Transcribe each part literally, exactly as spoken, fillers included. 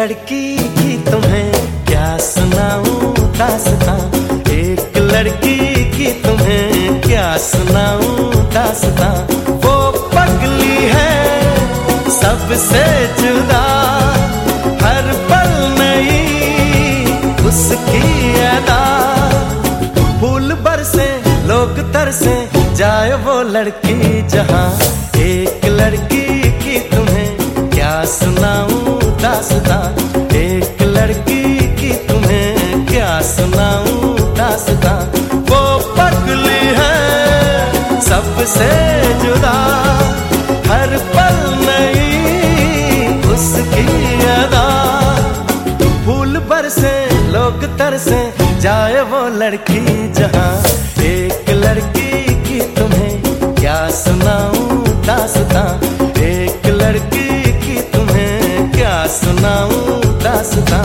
लड़की की तुम्हें क्या सुनाऊं दास्तां, एक लड़की की तुम्हें क्या सुनाऊं दास्तां। वो पगली है सबसे जुदा, हर पल नई उसकी अदा। फूल बरसे लोग तरसे, जाए वो लड़की जहां। एक लड़की की तुम्हें क्या सुनाऊं दास्तां, एक लड़की की तुम्हें क्या सुनाऊं दास्तां। वो पगली है सबसे जुदा, हर पल नई उसकी अदा। फूल बरसे लोग तरसे, जाए वो लड़की जहां। एक लड़की की तुम्हें क्या सुनाऊं दास्तां, एक लड़की की तुम्हें क्या सुनाऊं दास्तां।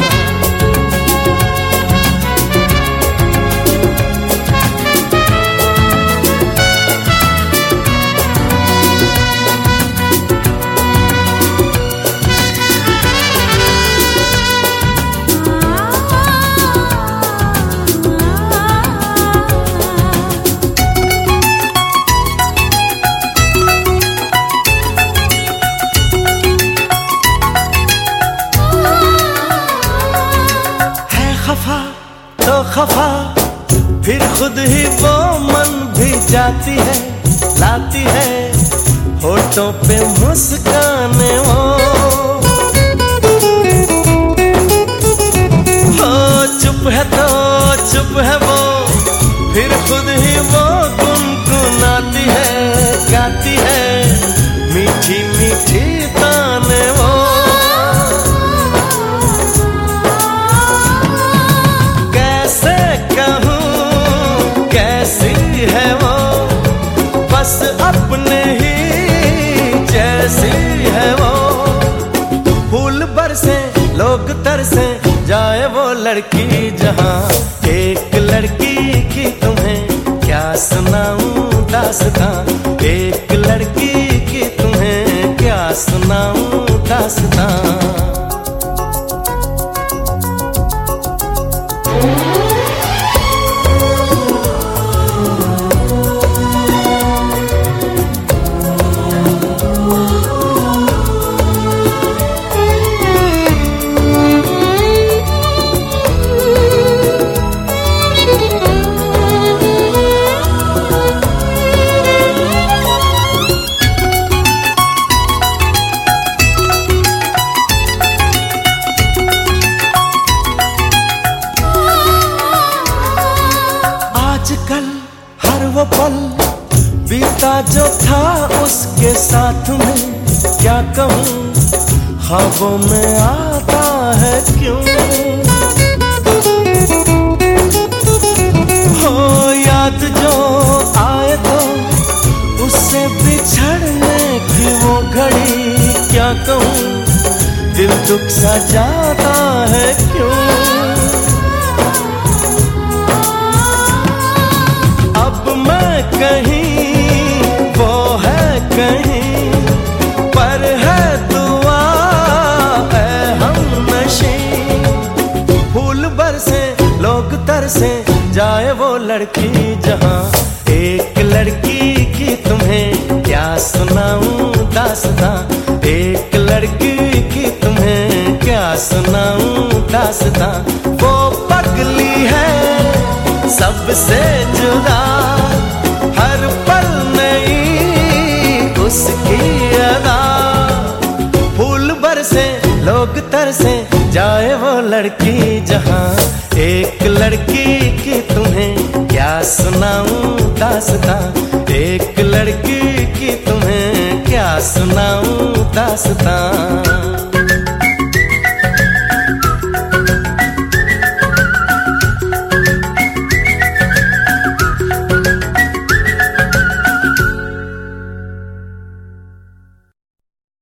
खफा तो खफा, फिर खुद ही वो मन भी जाती है, लाती है होठों पे मुस्काने वो। हो चुप है तो चुप है वो, फिर खुद ही वो गुनगुनाती है, गाती है मीठी मीठी ताने वो। है वो बस अपने ही जैसी है वो। फूल बरसे लोग तरसे, जाए वो लड़की जहां। एक लड़की की तुम्हें क्या सुनाऊं दास्तां, एक लड़की की तुम्हें क्या सुनाऊं दास्तां। आजकल हर वो पल बीता जो था उसके साथ में, क्या कहूँ ख्वाबों में आता है क्यों। हो याद जो आए तो उससे बिछड़ने की वो घड़ी, क्या कहूँ दिल दुख सा जाता है क्यों। कहीं वो है कहीं पर है दुआ है हमनशी। फूल बरसे लोग तरसे, जाए वो लड़की जहां। एक लड़की की तुम्हें क्या सुनाऊं दास्तां, एक लड़की की तुम्हें क्या सुनाऊं दास्तां। वो पगली है सबसे जुदा, हर पल नई उसकी अदा। फूल बरसे लोग तरसे, जाए वो लड़की जहां। एक लड़की की तुम्हें क्या सुनाऊं दास्तां, एक लड़की की तुम्हें क्या सुनाऊं दास्तां।